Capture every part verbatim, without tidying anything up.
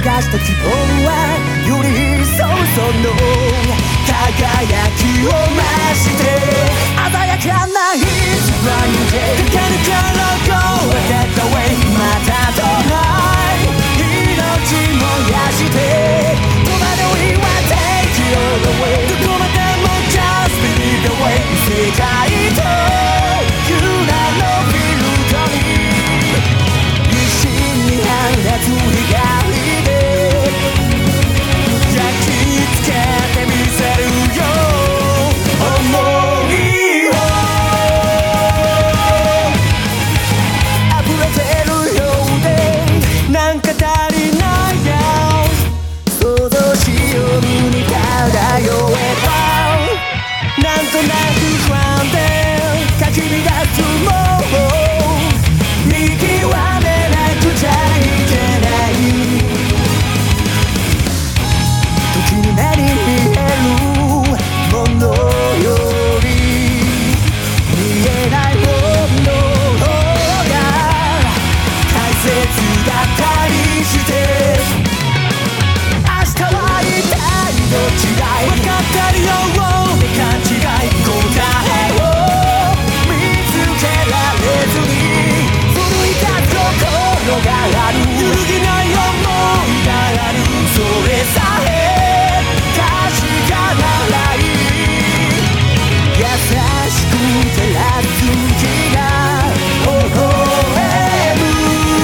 出した希望はより一層その輝きを増して鮮やかな It's a brand new day かかるからGo that way またとない命燃やして戸惑いは Take it all away どこまでも Just believe the way 世界とユラのフィールドに一心に放つ光で焼き付けてみせるよ想いを溢れてるようでなんか足りないや想像しように漂えばなんとなく不安でかき乱すもう見極めなくちゃいけない時に目に見えるものより見えないものが大切だったりして明日は一体どっちだい分かってるようで勘違い答えを見つけられずに奮い立つ心がある揺るぎない想いがあるそれさえ確かならいい優しく照らす日が微笑む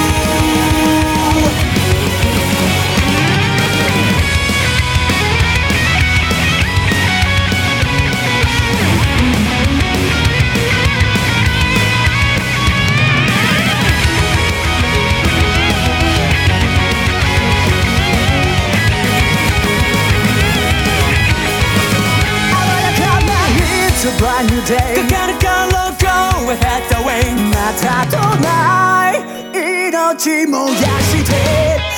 It's a brand new day かかるから Go ahead the way またとない命燃やして